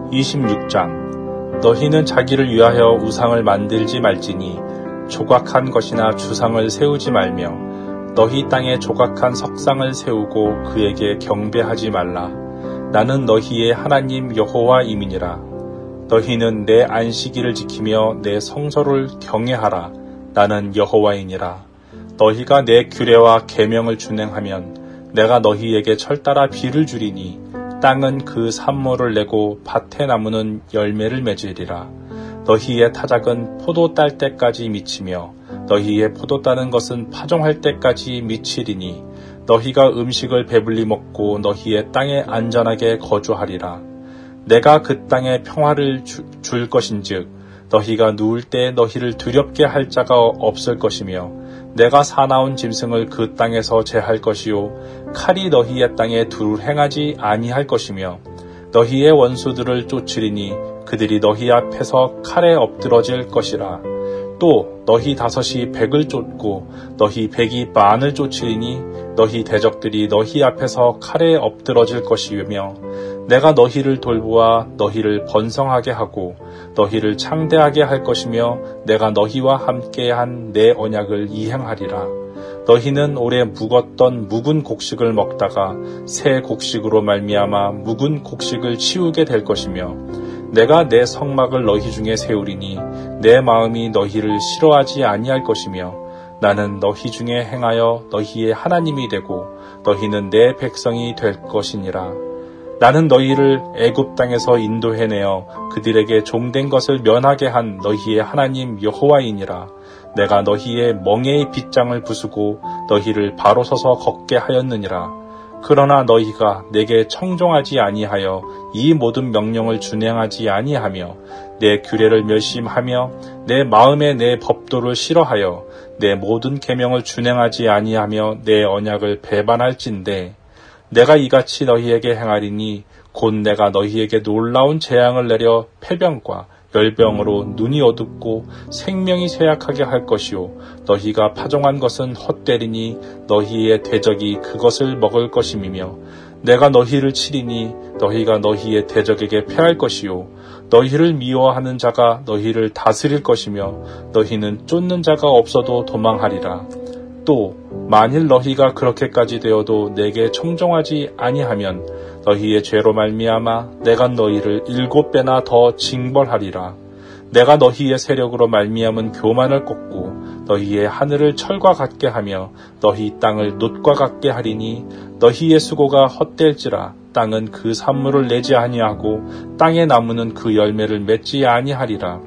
26장 너희는 자기를 위하여 우상을 만들지 말지니 조각한 것이나 주상을 세우지 말며 너희 땅에 조각한 석상을 세우고 그에게 경배하지 말라. 나는 너희의 하나님 여호와임이니라. 너희는 내 안식일을 지키며 내 성소를 경외하라. 나는 여호와이니라. 너희가 내 규례와 계명을 준행하면 내가 너희에게 철따라 비를 주리니 땅은 그 산모를 내고 밭의 나무는 열매를 맺으리라. 너희의 타작은 포도 딸 때까지 미치며 너희의 포도 따는 것은 파종할 때까지 미치리니 너희가 음식을 배불리 먹고 너희의 땅에 안전하게 거주하리라. 내가 그 땅에 평화를 줄 것인즉 너희가 누울 때 너희를 두렵게 할 자가 없을 것이며 내가 사나운 짐승을 그 땅에서 제할 것이요 칼이 너희의 땅에 둘 행하지 아니할 것이며 너희의 원수들을 쫓으리니 그들이 너희 앞에서 칼에 엎드러질 것이라. 또 너희 다섯이 백을 쫓고 너희 백이 만을 쫓으리니 너희 대적들이 너희 앞에서 칼에 엎드러질 것이며 내가 너희를 돌보아 너희를 번성하게 하고 너희를 창대하게 할 것이며 내가 너희와 함께한 내 언약을 이행하리라. 너희는 오래 묵었던 묵은 곡식을 먹다가 새 곡식으로 말미암아 묵은 곡식을 치우게 될 것이며 내가 내 성막을 너희 중에 세우리니 내 마음이 너희를 싫어하지 아니할 것이며 나는 너희 중에 행하여 너희의 하나님이 되고 너희는 내 백성이 될 것이니라. 나는 너희를 애굽 땅에서 인도해내어 그들에게 종된 것을 면하게 한 너희의 하나님 여호와이니라. 내가 너희의 멍에의 빗장을 부수고 너희를 바로 서서 걷게 하였느니라. 그러나 너희가 내게 청종하지 아니하여 이 모든 명령을 준행하지 아니하며 내 규례를 멸심하며 내 마음에 내 법도를 싫어하여 내 모든 계명을 준행하지 아니하며 내 언약을 배반할진대 내가 이같이 너희에게 행하리니 곧 내가 너희에게 놀라운 재앙을 내려 폐병과 열병으로 눈이 어둡고 생명이 쇠약하게 할 것이요 너희가 파종한 것은 헛되리니 너희의 대적이 그것을 먹을 것임이며 내가 너희를 치리니 너희가 너희의 대적에게 패할 것이요 너희를 미워하는 자가 너희를 다스릴 것이며 너희는 쫓는 자가 없어도 도망하리라. 또 만일 너희가 그렇게까지 되어도 내게 청종하지 아니하면 너희의 죄로 말미암아 내가 너희를 7배나 더 징벌하리라. 내가 너희의 세력으로 말미암은 교만을 꺾고 너희의 하늘을 철과 같게 하며 너희 땅을 놋과 같게 하리니 너희의 수고가 헛될지라. 땅은 그 산물을 내지 아니하고 땅의 나무는 그 열매를 맺지 아니하리라.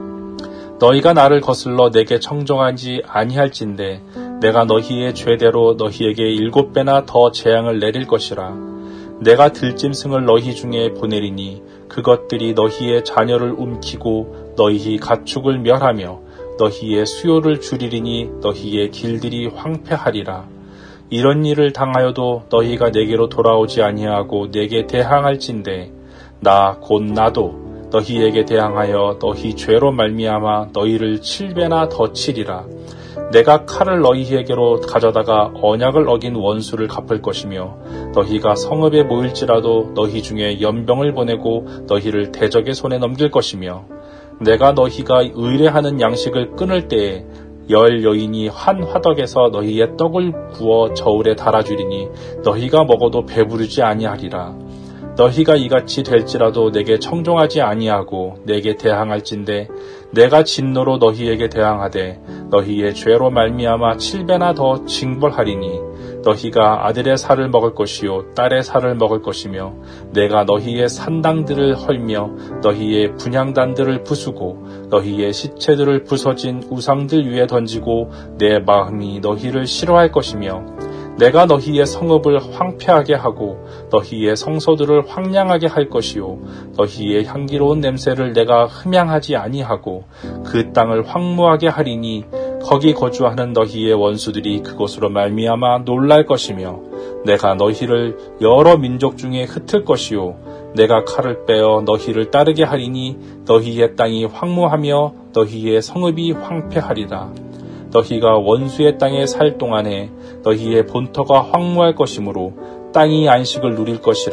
너희가 나를 거슬러 내게 청종하지 아니할진대 내가 너희의 죄대로 너희에게 7배나 더 재앙을 내릴 것이라. 내가 들짐승을 너희 중에 보내리니 그것들이 너희의 자녀를 움키고 너희 가축을 멸하며 너희의 수요를 줄이리니 너희의 길들이 황폐하리라. 이런 일을 당하여도 너희가 내게로 돌아오지 아니하고 내게 대항할진대 나 곧 나도 너희에게 대항하여 너희 죄로 말미암아 너희를 7배나 더 치리라. 내가 칼을 너희에게로 가져다가 언약을 어긴 원수를 갚을 것이며 너희가 성읍에 모일지라도 너희 중에 연병을 보내고 너희를 대적의 손에 넘길 것이며 내가 너희가 의뢰하는 양식을 끊을 때에 10 여인이 한 화덕에서 너희의 떡을 부어 저울에 달아주리니 너희가 먹어도 배부르지 아니하리라. 너희가 이같이 될지라도 내게 청종하지 아니하고 내게 대항할진대 내가 진노로 너희에게 대항하되 너희의 죄로 말미암아 7배나 더 징벌하리니 너희가 아들의 살을 먹을 것이요 딸의 살을 먹을 것이며 내가 너희의 산당들을 헐며 너희의 분향단들을 부수고 너희의 시체들을 부서진 우상들 위에 던지고 내 마음이 너희를 싫어할 것이며 내가 너희의 성읍을 황폐하게 하고 너희의 성소들을 황량하게 할 것이요 너희의 향기로운 냄새를 내가 흠양하지 아니하고 그 땅을 황무하게 하리니 거기 거주하는 너희의 원수들이 그곳으로 말미암아 놀랄 것이며 내가 너희를 여러 민족 중에 흩을 것이요 내가 칼을 빼어 너희를 따르게 하리니 너희의 땅이 황무하며 너희의 성읍이 황폐하리라. 너희가 원수의 땅에 살 동안에 너희의 본터가 황무할 것이므로 땅이 안식을 누릴 것이라.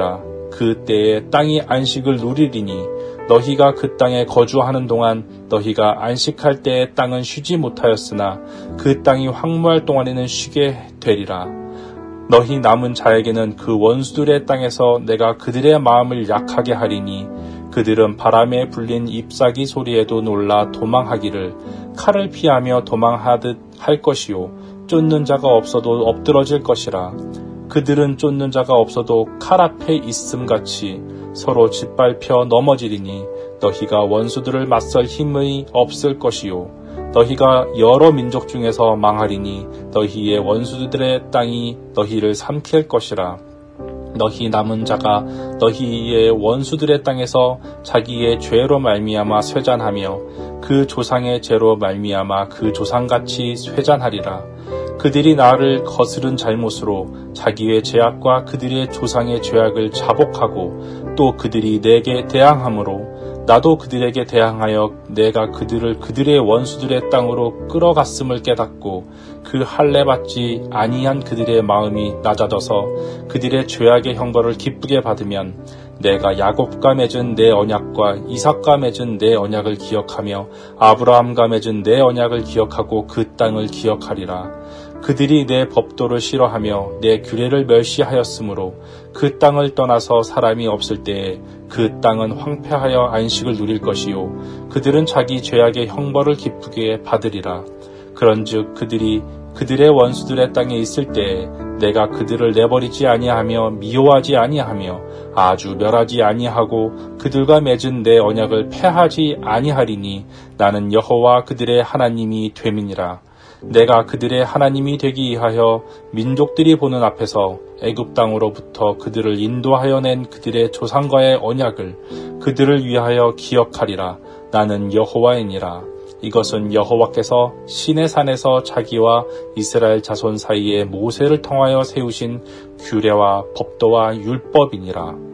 그 때에 땅이 안식을 누리리니 너희가 그 땅에 거주하는 동안 너희가 안식할 때에 땅은 쉬지 못하였으나 그 땅이 황무할 동안에는 쉬게 되리라. 너희 남은 자에게는 그 원수들의 땅에서 내가 그들의 마음을 약하게 하리니 그들은 바람에 불린 잎사귀 소리에도 놀라 도망하기를 칼을 피하며 도망하듯 할 것이요 쫓는 자가 없어도 엎드러질 것이라. 그들은 쫓는 자가 없어도 칼 앞에 있음같이 서로 짓밟혀 넘어지리니 너희가 원수들을 맞설 힘이 없을 것이요 너희가 여러 민족 중에서 망하리니 너희의 원수들의 땅이 너희를 삼킬 것이라. 너희 남은 자가 너희의 원수들의 땅에서 자기의 죄로 말미암아 쇠잔하며 그 조상의 죄로 말미암아 그 조상같이 쇠잔하리라. 그들이 나를 거스른 잘못으로 자기의 죄악과 그들의 조상의 죄악을 자복하고 또 그들이 내게 대항함으로 나도 그들에게 대항하여 내가 그들을 그들의 원수들의 땅으로 끌어갔음을 깨닫고 그 할례 받지 아니한 그들의 마음이 낮아져서 그들의 죄악의 형벌을 기쁘게 받으면 내가 야곱과 맺은 내 언약과 이삭과 맺은 내 언약을 기억하며 아브라함과 맺은 내 언약을 기억하고 그 땅을 기억하리라. 그들이 내 법도를 싫어하며 내 규례를 멸시하였으므로 그 땅을 떠나서 사람이 없을 때에 그 땅은 황폐하여 안식을 누릴 것이요 그들은 자기 죄악의 형벌을 기쁘게 받으리라. 그런즉 그들이 그들의 원수들의 땅에 있을 때에 내가 그들을 내버리지 아니하며 미워하지 아니하며 아주 멸하지 아니하고 그들과 맺은 내 언약을 폐하지 아니하리니 나는 여호와 그들의 하나님이 됨이니라. 내가 그들의 하나님이 되기 위하여 민족들이 보는 앞에서 애굽 땅으로부터 그들을 인도하여 낸 그들의 조상과의 언약을 그들을 위하여 기억하리라. 나는 여호와이니라. 이것은 여호와께서 시내 산에서 자기와 이스라엘 자손 사이에 모세를 통하여 세우신 규례와 법도와 율법이니라.